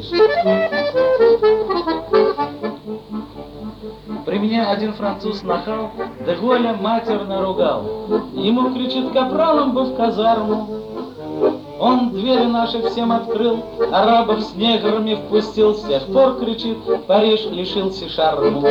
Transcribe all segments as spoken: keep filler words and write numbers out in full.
умеешь. При мне один француз нахал, де Голля матерно ругал. Ему кричит: капралом бы в казарму. Он двери наши всем открыл, арабов с неграми впустил. С тех пор, кричит, Париж лишился шарму.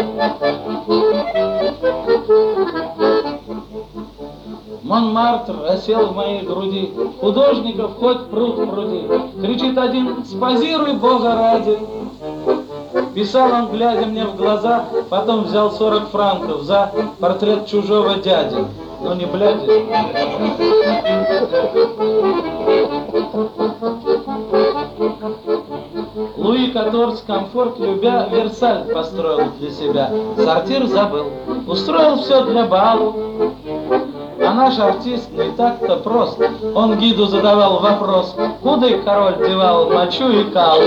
Монмартр осел в моей груди, художников хоть пруд пруди. Кричит один: спозируй, Бога ради. Писал он, глядя мне в глаза, потом взял сорок франков за портрет чужого дяди. Но не бляди. Луи Каторз, комфорт любя, Версаль построил для себя. Сортир забыл, устроил все для балу. А наш артист не так-то прост. Он гиду задавал вопрос: куда король девал мочу и калу?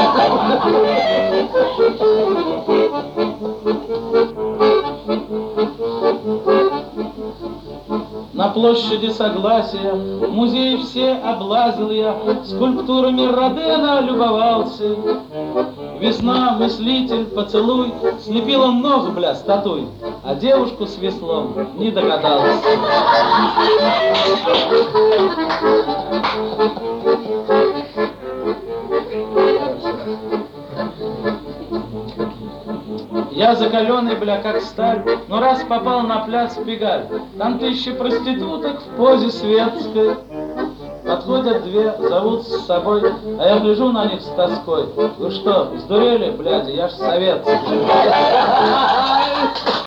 На площади Согласия музей все облазил я, скульптурами Родена любовался. Весна, мыслитель, поцелуй, слепил он ног, бля, статуй, а девушку с веслом не догадался. Я закаленный, бля, как сталь, но раз попал на пляц Пегаль, там тысячи проституток в позе светской. Подходят две, зовут с собой, а я гляжу на них с тоской. Вы что, сдурели, бляди, я ж советский.